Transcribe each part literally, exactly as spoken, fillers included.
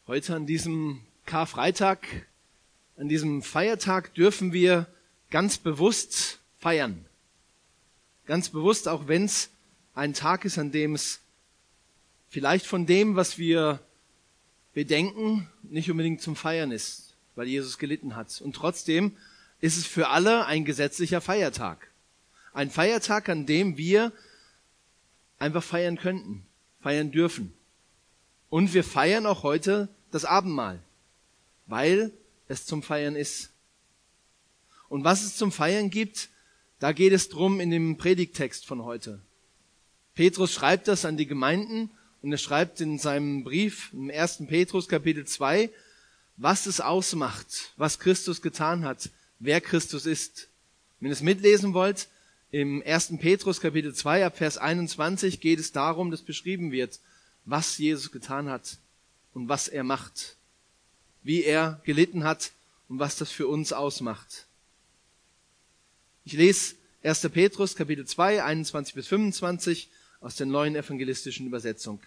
Heute an diesem Karfreitag, an diesem Feiertag dürfen wir ganz bewusst feiern. Ganz bewusst, auch wenn es ein Tag ist, an dem es vielleicht von dem, was wir bedenken, nicht unbedingt zum Feiern ist, weil Jesus gelitten hat. Und trotzdem ist es für alle ein gesetzlicher Feiertag. Ein Feiertag, an dem wir einfach feiern könnten, feiern dürfen. Und wir feiern auch heute das Abendmahl, weil es zum Feiern ist. Und was es zum Feiern gibt, da geht es drum in dem Predigttext von heute. Petrus schreibt das an die Gemeinden und er schreibt in seinem Brief im ersten Petrus Kapitel zwei, was es ausmacht, was Christus getan hat, wer Christus ist. Wenn ihr es mitlesen wollt, im ersten Petrus Kapitel zwei ab Vers einundzwanzig geht es darum, dass beschrieben wird, was Jesus getan hat und was er macht, wie er gelitten hat und was das für uns ausmacht. Ich lese erster Petrus Kapitel zwei, einundzwanzig bis fünfundzwanzig aus der neuen evangelistischen Übersetzung.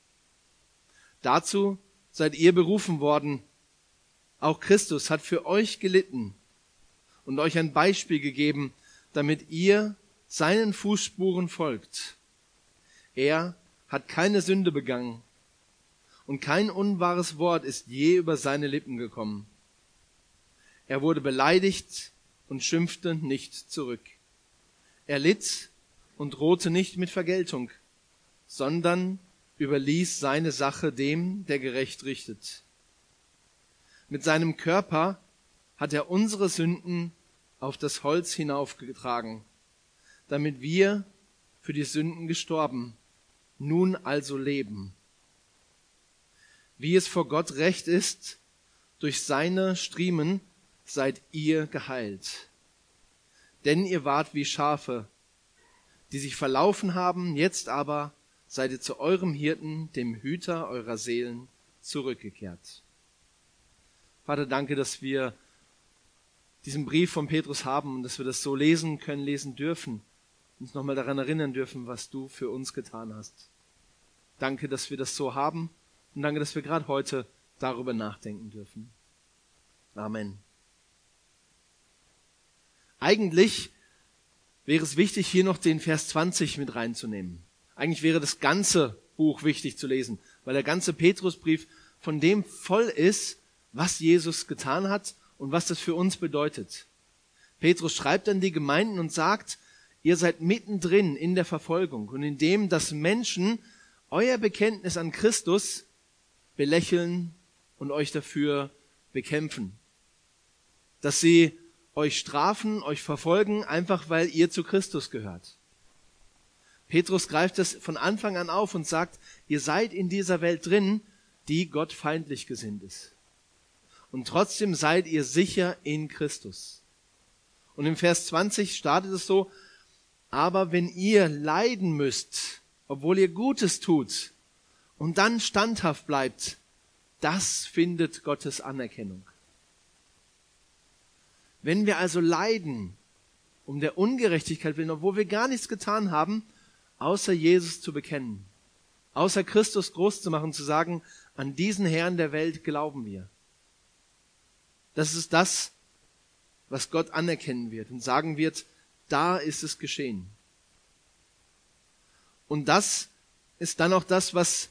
Dazu seid ihr berufen worden. Auch Christus hat für euch gelitten und euch ein Beispiel gegeben, damit ihr seinen Fußspuren folgt. Er hat keine Sünde begangen und kein unwahres Wort ist je über seine Lippen gekommen. Er wurde beleidigt und schimpfte nicht zurück. Er litt und drohte nicht mit Vergeltung, sondern überließ seine Sache dem, der gerecht richtet. Mit seinem Körper hat er unsere Sünden auf das Holz hinaufgetragen, damit wir für die Sünden gestorben, nun also leben. Wie es vor Gott recht ist, durch seine Striemen seid ihr geheilt. Denn ihr wart wie Schafe, die sich verlaufen haben, jetzt aber seid ihr zu eurem Hirten, dem Hüter eurer Seelen, zurückgekehrt. Vater, danke, dass wir diesen Brief von Petrus haben und dass wir das so lesen können, lesen dürfen, uns nochmal daran erinnern dürfen, was du für uns getan hast. Danke, dass wir das so haben und danke, dass wir gerade heute darüber nachdenken dürfen. Amen. Eigentlich wäre es wichtig, hier noch den Vers zwanzig mit reinzunehmen. Eigentlich wäre das ganze Buch wichtig zu lesen, weil der ganze Petrusbrief von dem voll ist, was Jesus getan hat und was das für uns bedeutet. Petrus schreibt an die Gemeinden und sagt, ihr seid mittendrin in der Verfolgung und in dem, dass Menschen euer Bekenntnis an Christus belächeln und euch dafür bekämpfen. Dass sie euch strafen, euch verfolgen, einfach weil ihr zu Christus gehört. Petrus greift das von Anfang an auf und sagt, ihr seid in dieser Welt drin, die Gott feindlich gesinnt ist. Und trotzdem seid ihr sicher in Christus. Und im Vers zwanzig startet es so, aber wenn ihr leiden müsst, obwohl ihr Gutes tut und dann standhaft bleibt, das findet Gottes Anerkennung. Wenn wir also leiden, um der Ungerechtigkeit willen, obwohl wir gar nichts getan haben, außer Jesus zu bekennen, außer Christus groß zu machen, zu sagen, an diesen Herrn der Welt glauben wir. Das ist das, was Gott anerkennen wird und sagen wird, da ist es geschehen. Und das ist dann auch das, was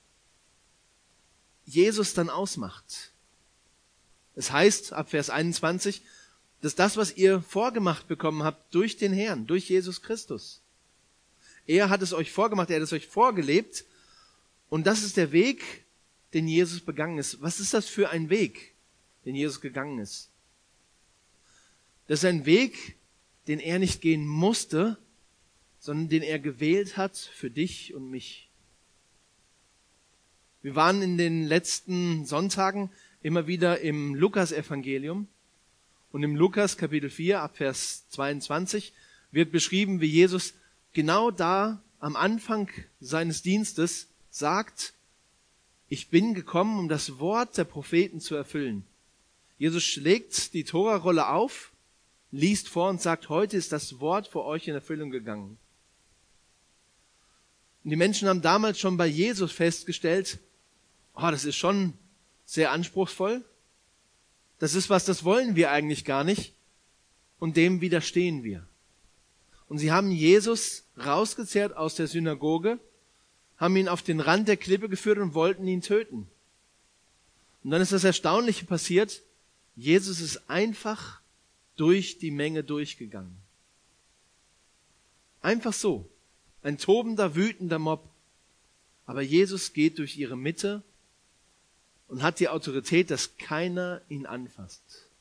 Jesus dann ausmacht. Es heißt, ab Vers einundzwanzig, dass das, was ihr vorgemacht bekommen habt durch den Herrn, durch Jesus Christus. Er hat es euch vorgemacht, er hat es euch vorgelebt und das ist der Weg, den Jesus begangen ist. Was ist das für ein Weg, den Jesus gegangen ist? Das ist ein Weg, den er nicht gehen musste, sondern den er gewählt hat für dich und mich. Wir waren in den letzten Sonntagen immer wieder im Lukas-Evangelium und im Lukas Kapitel vier ab Vers zweiundzwanzig wird beschrieben, wie Jesus genau da am Anfang seines Dienstes sagt, ich bin gekommen, um das Wort der Propheten zu erfüllen. Jesus schlägt die Torarolle auf, liest vor und sagt, heute ist das Wort vor euch in Erfüllung gegangen. Und die Menschen haben damals schon bei Jesus festgestellt, oh, das ist schon sehr anspruchsvoll. Das ist was, das wollen wir eigentlich gar nicht. Und dem widerstehen wir. Und sie haben Jesus rausgezerrt aus der Synagoge, haben ihn auf den Rand der Klippe geführt und wollten ihn töten. Und dann ist das Erstaunliche passiert. Jesus ist einfach durch die Menge durchgegangen. Einfach so. Ein tobender, wütender Mob. Aber Jesus geht durch ihre Mitte und hat die Autorität, dass keiner ihn anfasst.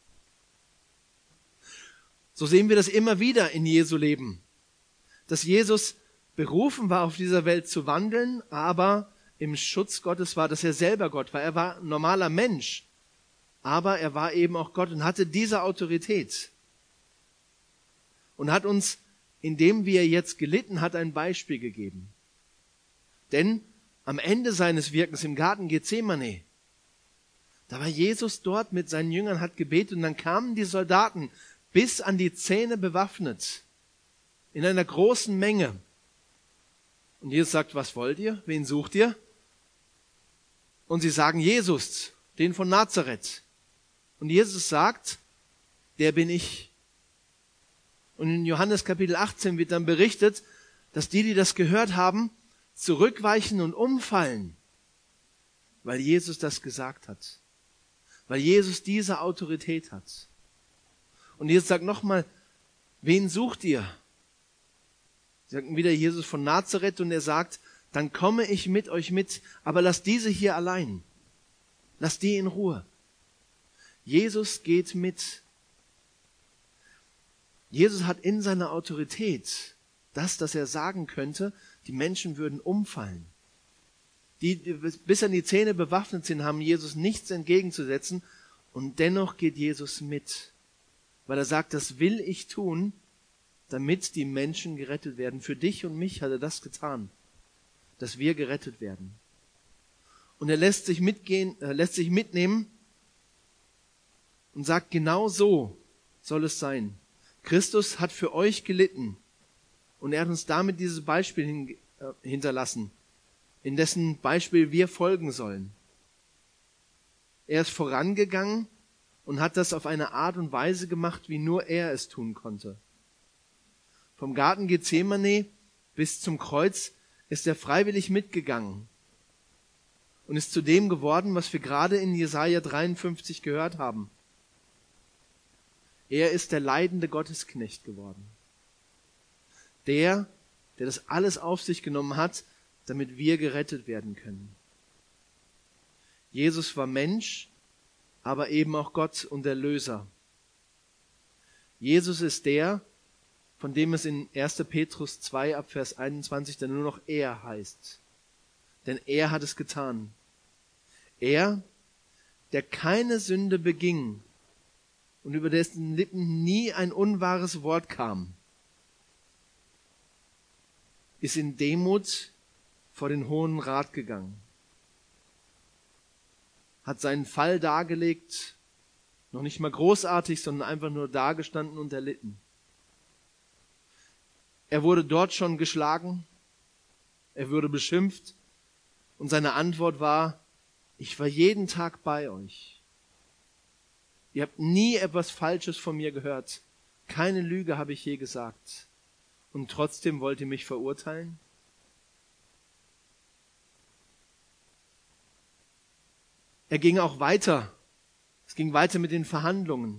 So sehen wir das immer wieder in Jesu Leben. Dass Jesus berufen war, auf dieser Welt zu wandeln, aber im Schutz Gottes war, dass er selber Gott war. Er war ein normaler Mensch, aber er war eben auch Gott und hatte diese Autorität. Und hat uns, indem wie er jetzt gelitten hat, ein Beispiel gegeben. Denn am Ende seines Wirkens im Garten Gethsemane, da war Jesus dort mit seinen Jüngern, hat gebetet und dann kamen die Soldaten bis an die Zähne bewaffnet, in einer großen Menge. Und Jesus sagt, was wollt ihr? Wen sucht ihr? Und sie sagen, Jesus, den von Nazareth. Und Jesus sagt, der bin ich. Und in Johannes Kapitel achtzehn wird dann berichtet, dass die, die das gehört haben, zurückweichen und umfallen, weil Jesus das gesagt hat. Weil Jesus diese Autorität hat. Und Jesus sagt nochmal, wen sucht ihr? Sie sagten wieder Jesus von Nazareth und er sagt, dann komme ich mit euch mit, aber lasst diese hier allein. Lasst die in Ruhe. Jesus geht mit. Jesus hat in seiner Autorität das, dass er sagen könnte, die Menschen würden umfallen. Die, die bis an die Zähne bewaffnet sind, haben Jesus nichts entgegenzusetzen und dennoch geht Jesus mit. Weil er sagt, das will ich tun, damit die Menschen gerettet werden. Für dich und mich hat er das getan, dass wir gerettet werden. Und er lässt sich mitgehen, er lässt sich mitnehmen und sagt, genau so soll es sein. Christus hat für euch gelitten und er hat uns damit dieses Beispiel hin, äh, hinterlassen, in dessen Beispiel wir folgen sollen. Er ist vorangegangen und hat das auf eine Art und Weise gemacht, wie nur er es tun konnte. Vom Garten Gethsemane bis zum Kreuz ist er freiwillig mitgegangen und ist zu dem geworden, was wir gerade in Jesaja dreiundfünfzig gehört haben. Er ist der leidende Gottesknecht geworden. Der, der das alles auf sich genommen hat, damit wir gerettet werden können. Jesus war Mensch, aber eben auch Gott und Erlöser. Jesus ist der, von dem es in erster Petrus zwei ab Vers einundzwanzig dann nur noch er heißt. Denn er hat es getan. Er, der keine Sünde beging und über dessen Lippen nie ein unwahres Wort kam, ist in Demut vor den Hohen Rat gegangen, hat seinen Fall dargelegt, noch nicht mal großartig, sondern einfach nur dagestanden und erlitten. Er wurde dort schon geschlagen, er wurde beschimpft und seine Antwort war, ich war jeden Tag bei euch. Ihr habt nie etwas Falsches von mir gehört. Keine Lüge habe ich je gesagt. Und trotzdem wollt ihr mich verurteilen? Er ging auch weiter. Es ging weiter mit den Verhandlungen.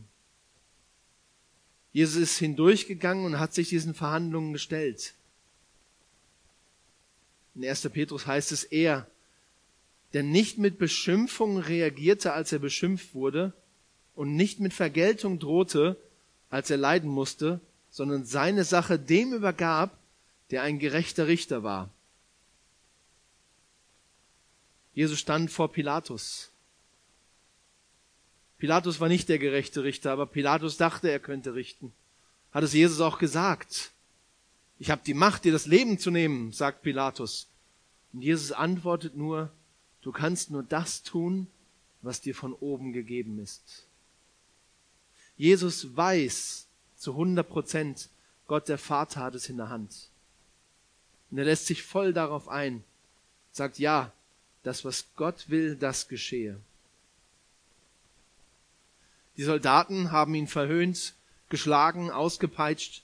Jesus ist hindurchgegangen und hat sich diesen Verhandlungen gestellt. In erster Petrus heißt es, er, der nicht mit Beschimpfung reagierte, als er beschimpft wurde, und nicht mit Vergeltung drohte, als er leiden musste, sondern seine Sache dem übergab, der ein gerechter Richter war. Jesus stand vor Pilatus. Pilatus war nicht der gerechte Richter, aber Pilatus dachte, er könnte richten. Hat es Jesus auch gesagt. Ich habe die Macht, dir das Leben zu nehmen, sagt Pilatus. Und Jesus antwortet nur, du kannst nur das tun, was dir von oben gegeben ist. Jesus weiß zu hundert Prozent, Gott der Vater hat es in der Hand. Und er lässt sich voll darauf ein, sagt, ja, das, was Gott will, das geschehe. Die Soldaten haben ihn verhöhnt, geschlagen, ausgepeitscht.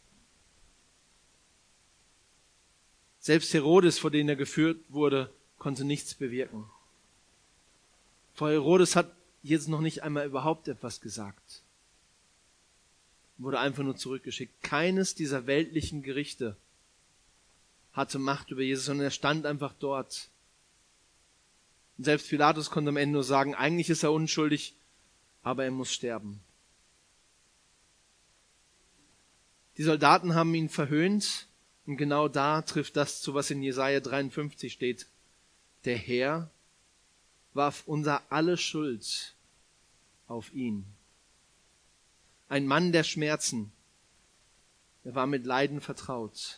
Selbst Herodes, vor den er geführt wurde, konnte nichts bewirken. Vor Herodes hat Jesus noch nicht einmal überhaupt etwas gesagt. Wurde einfach nur zurückgeschickt. Keines dieser weltlichen Gerichte hatte Macht über Jesus, sondern er stand einfach dort. Und selbst Pilatus konnte am Ende nur sagen, eigentlich ist er unschuldig, aber er muss sterben. Die Soldaten haben ihn verhöhnt und genau da trifft das zu, was in Jesaja dreiundfünfzig steht. Der Herr warf unser alle Schuld auf ihn. Ein Mann der Schmerzen. Er war mit Leiden vertraut.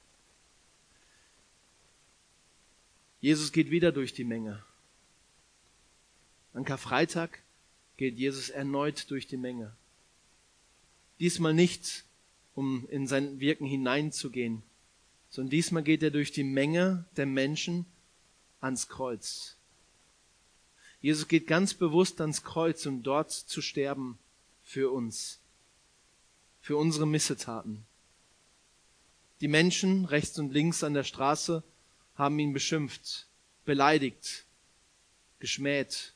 Jesus geht wieder durch die Menge. An Karfreitag geht Jesus erneut durch die Menge. Diesmal nicht, um in sein Wirken hineinzugehen, sondern diesmal geht er durch die Menge der Menschen ans Kreuz. Jesus geht ganz bewusst ans Kreuz, um dort zu sterben für uns, für unsere Missetaten. Die Menschen rechts und links an der Straße haben ihn beschimpft, beleidigt, geschmäht.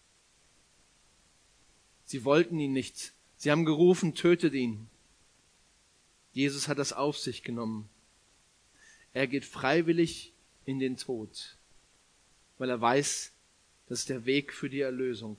Sie wollten ihn nicht. Sie haben gerufen, tötet ihn. Jesus hat das auf sich genommen. Er geht freiwillig in den Tod, weil er weiß, das ist der Weg für die Erlösung.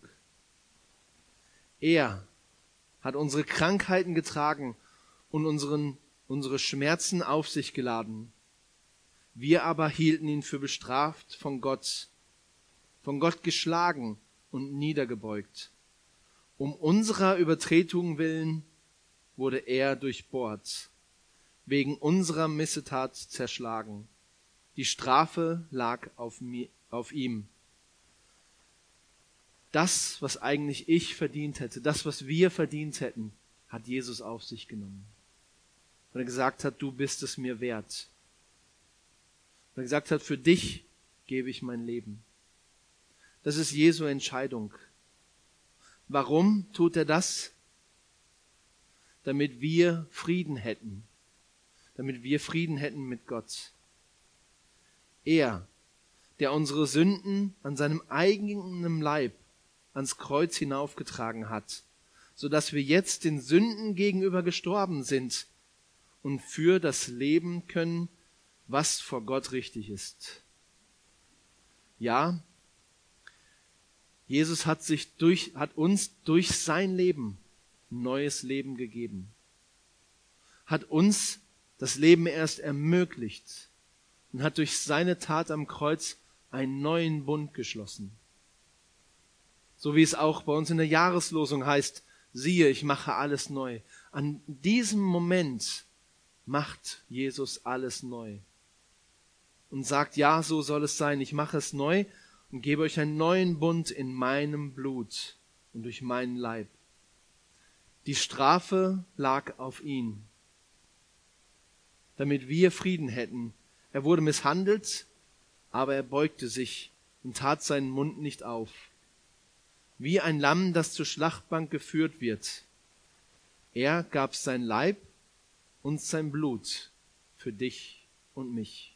Er hat unsere Krankheiten getragen und unseren, unsere Schmerzen auf sich geladen. Wir aber hielten ihn für bestraft von Gott, von Gott geschlagen und niedergebeugt. Um unserer Übertretungen willen wurde er durchbohrt, wegen unserer Missetat zerschlagen. Die Strafe lag auf, mir, auf ihm. Das, was eigentlich ich verdient hätte, das, was wir verdient hätten, hat Jesus auf sich genommen. Weil er gesagt hat, du bist es mir wert. Weil er gesagt hat, für dich gebe ich mein Leben. Das ist Jesu Entscheidung. Warum tut er das? Damit wir Frieden hätten. Damit wir Frieden hätten mit Gott. Er, der unsere Sünden an seinem eigenen Leib ans Kreuz hinaufgetragen hat, sodass wir jetzt den Sünden gegenüber gestorben sind und für das Leben können, was vor Gott richtig ist. Ja, Jesus hat sich durch, hat uns durch sein Leben ein neues Leben gegeben. Hat uns das Leben erst ermöglicht und hat durch seine Tat am Kreuz einen neuen Bund geschlossen. So wie es auch bei uns in der Jahreslosung heißt, siehe, ich mache alles neu. An diesem Moment macht Jesus alles neu und sagt, ja, so soll es sein, ich mache es neu und gebe euch einen neuen Bund in meinem Blut und durch meinen Leib. Die Strafe lag auf ihn, damit wir Frieden hätten. Er wurde misshandelt, aber er beugte sich und tat seinen Mund nicht auf. Wie ein Lamm, das zur Schlachtbank geführt wird. Er gab sein Leib und sein Blut für dich und mich.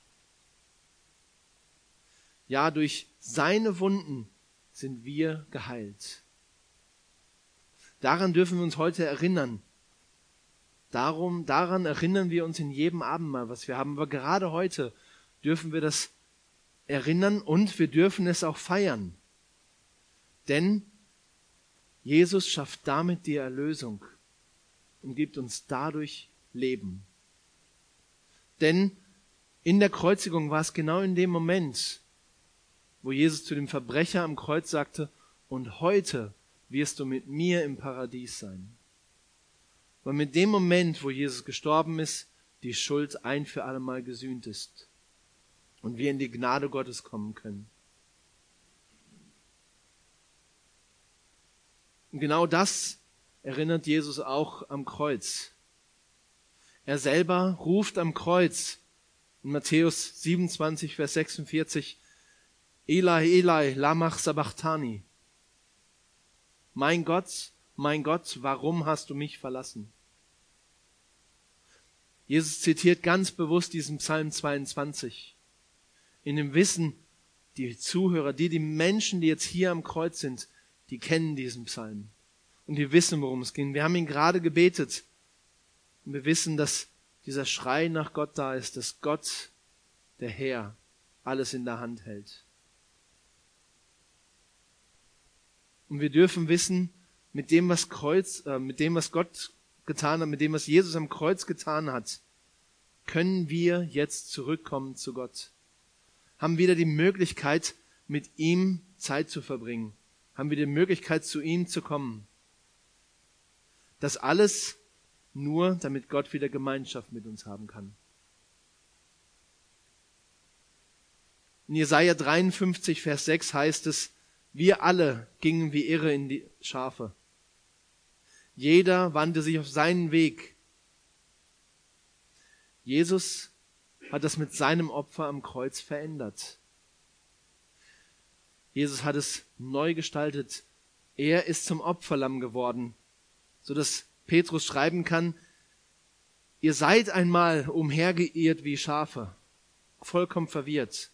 Ja, durch seine Wunden sind wir geheilt. Daran dürfen wir uns heute erinnern. Darum, daran erinnern wir uns in jedem Abendmahl, was wir haben. Aber gerade heute dürfen wir das erinnern und wir dürfen es auch feiern. Denn Jesus schafft damit die Erlösung und gibt uns dadurch Leben. Denn in der Kreuzigung war es genau in dem Moment, wo Jesus zu dem Verbrecher am Kreuz sagte, und heute wirst du mit mir im Paradies sein. Weil mit dem Moment, wo Jesus gestorben ist, die Schuld ein für alle Mal gesühnt ist und wir in die Gnade Gottes kommen können. Und genau das erinnert Jesus auch am Kreuz. Er selber ruft am Kreuz in Matthäus siebenundzwanzig, Vers sechsundvierzig, Eli, Eli, lamach sabachthani. Mein Gott, mein Gott, warum hast du mich verlassen? Jesus zitiert ganz bewusst diesen Psalm zweiundzwanzig. In dem Wissen, die Zuhörer, die, die Menschen, die jetzt hier am Kreuz sind, die kennen diesen Psalm. Und die wissen, worum es ging. Wir haben ihn gerade gebetet. Und wir wissen, dass dieser Schrei nach Gott da ist, dass Gott, der Herr, alles in der Hand hält. Und wir dürfen wissen, mit dem, was Kreuz, äh, mit dem, was Gott getan hat, mit dem, was Jesus am Kreuz getan hat, können wir jetzt zurückkommen zu Gott. Haben wieder die Möglichkeit, mit ihm Zeit zu verbringen. Haben wir die Möglichkeit, zu ihm zu kommen. Das alles nur, damit Gott wieder Gemeinschaft mit uns haben kann. In Jesaja dreiundfünfzig, Vers sechs heißt es, wir alle gingen wie Irre in die Schafe. Jeder wandte sich auf seinen Weg. Jesus hat das mit seinem Opfer am Kreuz verändert. Jesus hat es neu gestaltet. Er ist zum Opferlamm geworden, sodass Petrus schreiben kann, ihr seid einmal umhergeirrt wie Schafe, vollkommen verwirrt.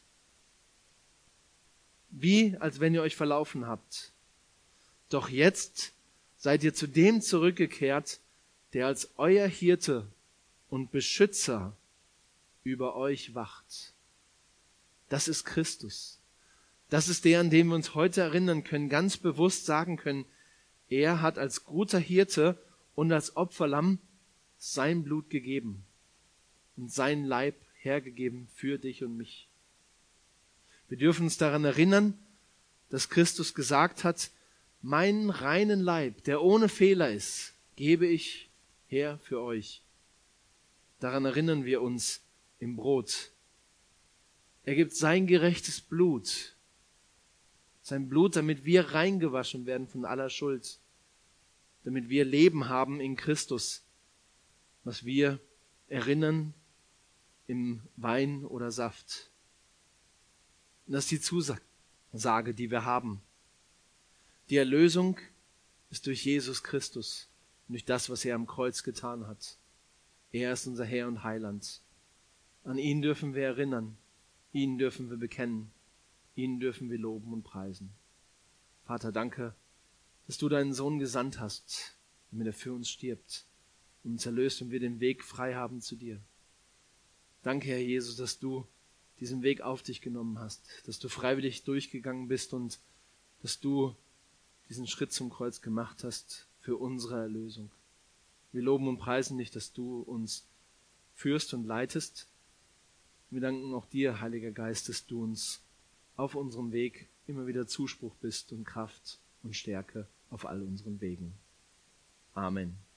Wie, als wenn ihr euch verlaufen habt. Doch jetzt seid ihr zu dem zurückgekehrt, der als euer Hirte und Beschützer über euch wacht. Das ist Christus. Das ist der, an den wir uns heute erinnern können, ganz bewusst sagen können, er hat als guter Hirte und als Opferlamm sein Blut gegeben und seinen Leib hergegeben für dich und mich. Wir dürfen uns daran erinnern, dass Christus gesagt hat, meinen reinen Leib, der ohne Fehler ist, gebe ich her für euch. Daran erinnern wir uns im Brot. Er gibt sein gerechtes Blut, sein Blut, damit wir reingewaschen werden von aller Schuld, damit wir Leben haben in Christus, was wir erinnern im Wein oder Saft. Und das ist die Zusage, die wir haben. Die Erlösung ist durch Jesus Christus und durch das, was er am Kreuz getan hat. Er ist unser Herr und Heiland. An ihn dürfen wir erinnern, ihn dürfen wir bekennen, ihn dürfen wir loben und preisen. Vater, danke, dass du deinen Sohn gesandt hast, damit er für uns stirbt und uns erlöst und wir den Weg frei haben zu dir. Danke, Herr Jesus, dass du diesen Weg auf dich genommen hast, dass du freiwillig durchgegangen bist und dass du diesen Schritt zum Kreuz gemacht hast für unsere Erlösung. Wir loben und preisen dich, dass du uns führst und leitest. Wir danken auch dir, Heiliger Geist, dass du uns auf unserem Weg immer wieder Zuspruch bist und Kraft und Stärke auf all unseren Wegen. Amen.